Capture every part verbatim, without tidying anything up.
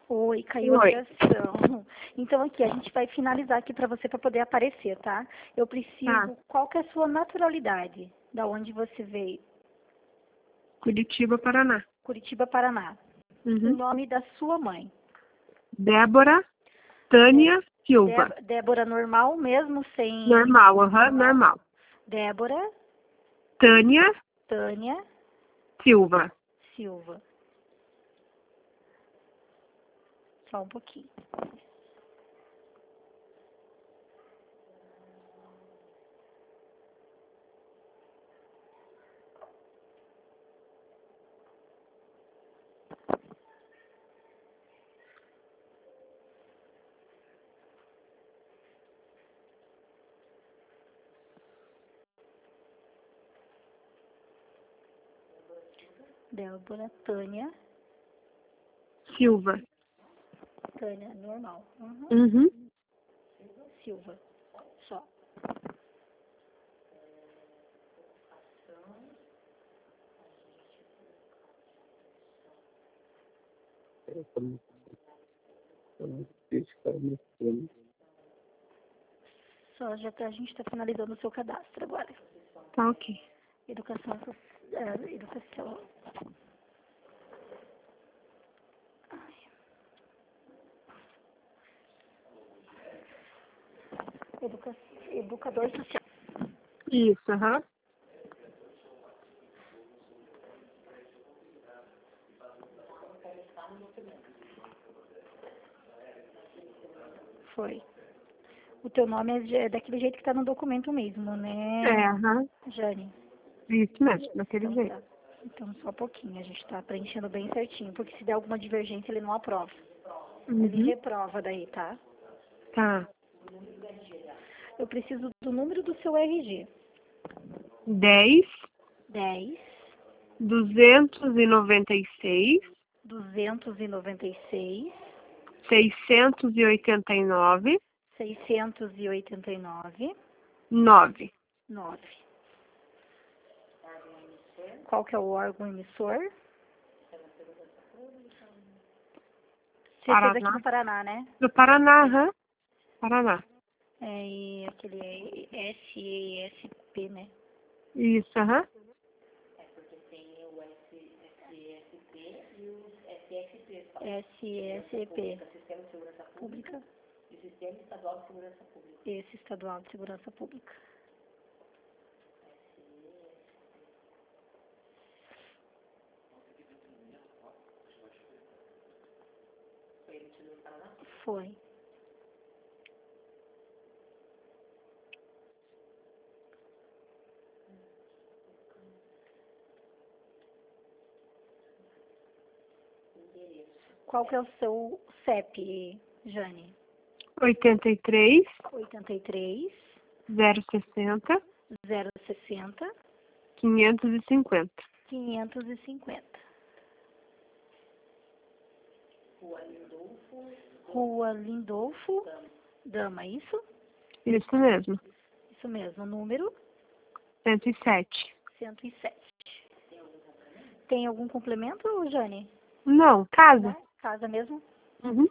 Oi, caiu a Oi. ligação. Então aqui, a gente vai finalizar aqui para você para poder aparecer, tá? Eu preciso, Tá. qual que é a sua naturalidade? Da onde você veio? Curitiba, Paraná. Curitiba, Paraná. O Uhum. nome da sua mãe? Débora Tânia Silva. Dé- Débora normal mesmo, sem... Normal, aham, normal. Débora Tânia Tânia Silva. Silva. Só um pouquinho. Débora Tânia. Silva. Tânia normal. Uhum. Uhum. Silva. Só. Só já tá, a gente está finalizando o seu cadastro agora. Tá ok. Educação social. Educação. Educa, educador social. Isso, aham. Foi. O teu nome é de- é daquele jeito que está no documento mesmo, né, É, aham. Jane? Isso mesmo, daquele Então jeito. tá. Então só um pouquinho, a gente está preenchendo bem certinho, porque se der alguma divergência ele não aprova. Ele Uhum. reprova daí, tá? Tá. Eu preciso do número do seu R G. Dez, dez, duzentos e noventa e seis, duzentos e noventa e seis, seiscentos e oitenta e nove, seiscentos e oitenta e nove, nove. nove. Qual que é o órgão emissor? Você fez aqui Paraná. no Paraná, né? Do Paraná, aham. Paraná. É, e aquele é S E S P, né? Isso, aham. S E S P. Pública. Esse Estadual de Segurança Pública. Foi. Qual que é o seu C E P, Jane? oitenta e três, oitenta e três, zero sessenta, zero sessenta, quinhentos e cinquenta. quinhentos e cinquenta. Rua Lindolfo Dama, isso? Isso mesmo. Isso mesmo, número cento e sete. cento e sete. Tem algum complemento, Jane? Não, casa. Casa mesmo? Uhum.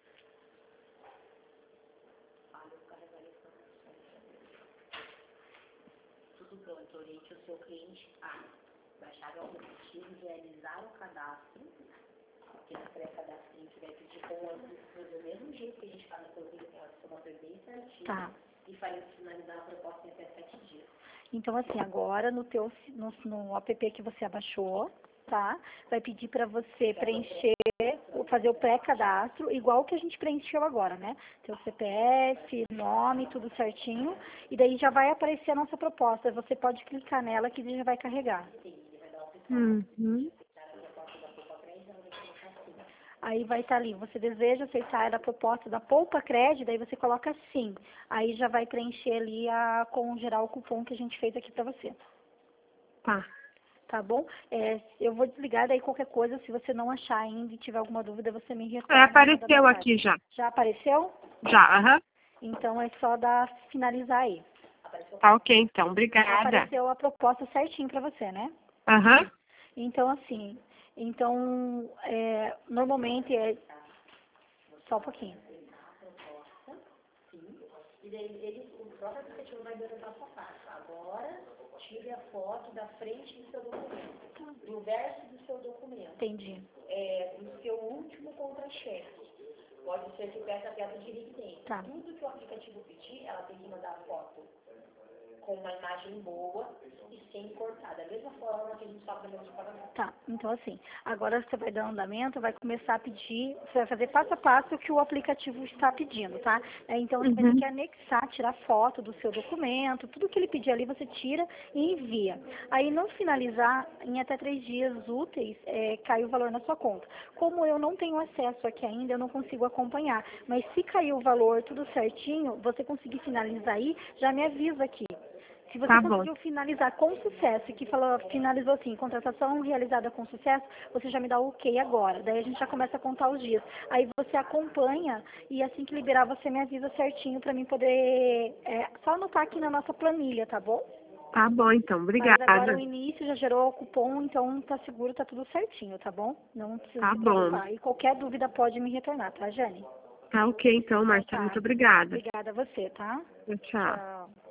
Tudo pronto. Oriente o seu cliente a baixar o aplicativo, realizar o cadastro, porque no pré-cadastro a gente vai pedir com o mesmo jeito que a gente faz na corrida, que é uma coisa bem certinha. Tá. E faz finalizar a proposta em até sete dias. Então, assim, agora no teu no, no app que você abaixou, tá? Vai pedir para você preencher, fazer o pré-cadastro, igual que a gente preencheu agora, né? Teu C P F, nome, tudo certinho. E daí já vai aparecer a nossa proposta. Você pode clicar nela que ele já vai carregar. Uhum. Aí vai estar ali, você deseja aceitar a proposta da Poupa Crédito, aí você coloca sim. Aí já vai preencher ali a, com gerar o cupom que a gente fez aqui para você. Tá. Tá bom? É, eu vou desligar, daí qualquer coisa, se você não achar ainda e tiver alguma dúvida, você me É, retorna. apareceu aqui já. Já apareceu? Já, aham. Então é só dar finalizar aí. Tá ok, então. Obrigada. Apareceu a proposta certinho para você, né? Aham. Então, assim, então, é, normalmente é Só um pouquinho. Proposta, sim. E daí ele, o próprio aplicativo vai dando a sua passo. Agora, tire a foto da frente do seu documento, do verso do seu documento. Entendi. É, do seu último contra-cheque. Pode ser que peça a tela de residência. Tá. Tudo que o aplicativo pedir, ela tem que mandar a foto com uma imagem boa e sem cortar. Da mesma forma que a gente sabe no pagamento. Tá, então assim, agora você vai dar andamento, vai começar a pedir, você vai fazer passo a passo o que o aplicativo está pedindo, tá? É, então você vai ter Uhum. que anexar, tirar foto do seu documento, tudo que ele pedir ali você tira e envia. Aí não finalizar, em até três dias úteis, é, cai o valor na sua conta. Como eu não tenho acesso aqui ainda, eu não consigo acompanhar, mas se cair o valor tudo certinho, você conseguir finalizar aí, já me avisa aqui. Se você Tá bom. conseguiu finalizar com sucesso, e que falou, finalizou assim, contratação realizada com sucesso, você já me dá o ok agora. Daí a gente já começa a contar os dias. Aí você acompanha e assim que liberar você me avisa certinho para mim poder é, só anotar aqui na nossa planilha, tá bom? Tá bom, então. Mas Obrigada. agora o início já gerou o cupom, então tá seguro, tá tudo certinho, tá bom? Não precisa Tá se bom. preocupar. E qualquer dúvida pode me retornar, tá, Jane? Tá ok, então, Marcia. Tá. Muito obrigada. Obrigada a você, tá? Tchau. Tchau.